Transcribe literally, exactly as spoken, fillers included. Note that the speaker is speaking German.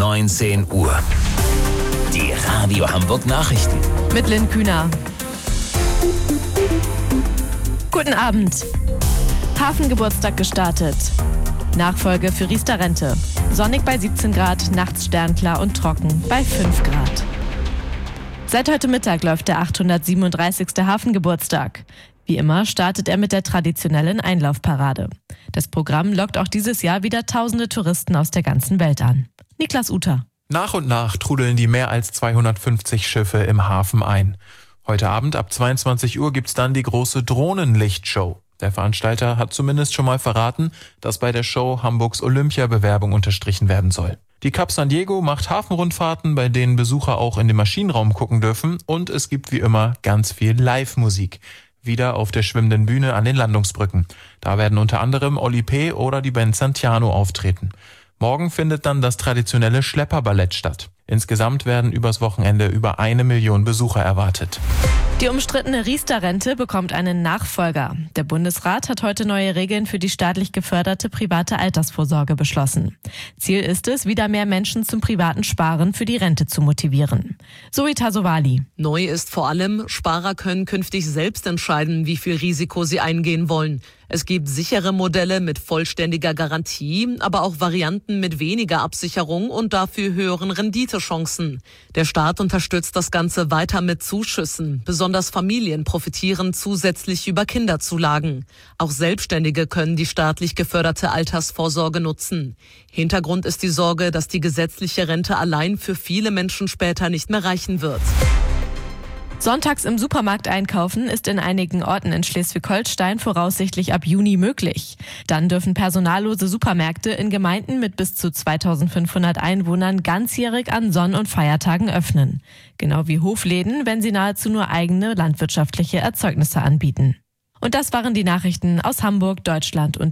neunzehn Uhr. Die Radio Hamburg Nachrichten. Mit Lynn Kühner. Guten Abend. Hafengeburtstag gestartet. Nachfolge für Riester-Rente. Sonnig bei siebzehn Grad, nachts sternklar und trocken bei fünf Grad. Seit heute Mittag läuft der achthundertsiebenunddreißigste Hafengeburtstag. Wie immer startet er mit der traditionellen Einlaufparade. Das Programm lockt auch dieses Jahr wieder tausende Touristen aus der ganzen Welt an. Niklas Uter. Nach und nach trudeln die mehr als zweihundertfünfzig Schiffe im Hafen ein. Heute Abend ab zweiundzwanzig Uhr gibt's dann die große Drohnenlichtshow. Der Veranstalter hat zumindest schon mal verraten, dass bei der Show Hamburgs Olympiabewerbung unterstrichen werden soll. Die Cap San Diego macht Hafenrundfahrten, bei denen Besucher auch in den Maschinenraum gucken dürfen, und es gibt wie immer ganz viel Live-Musik. Wieder auf der schwimmenden Bühne an den Landungsbrücken. Da werden unter anderem Oli P. oder die Band Santiano auftreten. Morgen findet dann das traditionelle Schlepperballett statt. Insgesamt werden übers Wochenende über eine Million Besucher erwartet. Die umstrittene Riester-Rente bekommt einen Nachfolger. Der Bundesrat hat heute neue Regeln für die staatlich geförderte private Altersvorsorge beschlossen. Ziel ist es, wieder mehr Menschen zum privaten Sparen für die Rente zu motivieren. Zoe Tasovali. Neu ist vor allem, Sparer können künftig selbst entscheiden, wie viel Risiko sie eingehen wollen. Es gibt sichere Modelle mit vollständiger Garantie, aber auch Varianten mit weniger Absicherung und dafür höheren Renditechancen. Der Staat unterstützt das Ganze weiter mit Zuschüssen. Besonders Familien profitieren zusätzlich über Kinderzulagen. Auch Selbstständige können die staatlich geförderte Altersvorsorge nutzen. Hintergrund ist die Sorge, dass die gesetzliche Rente allein für viele Menschen später nicht mehr reichen wird. Sonntags im Supermarkt einkaufen ist in einigen Orten in Schleswig-Holstein voraussichtlich ab Juni möglich. Dann dürfen personallose Supermärkte in Gemeinden mit bis zu zweitausendfünfhundert Einwohnern ganzjährig an Sonn- und Feiertagen öffnen. Genau wie Hofläden, wenn sie nahezu nur eigene landwirtschaftliche Erzeugnisse anbieten. Und das waren die Nachrichten aus Hamburg, Deutschland und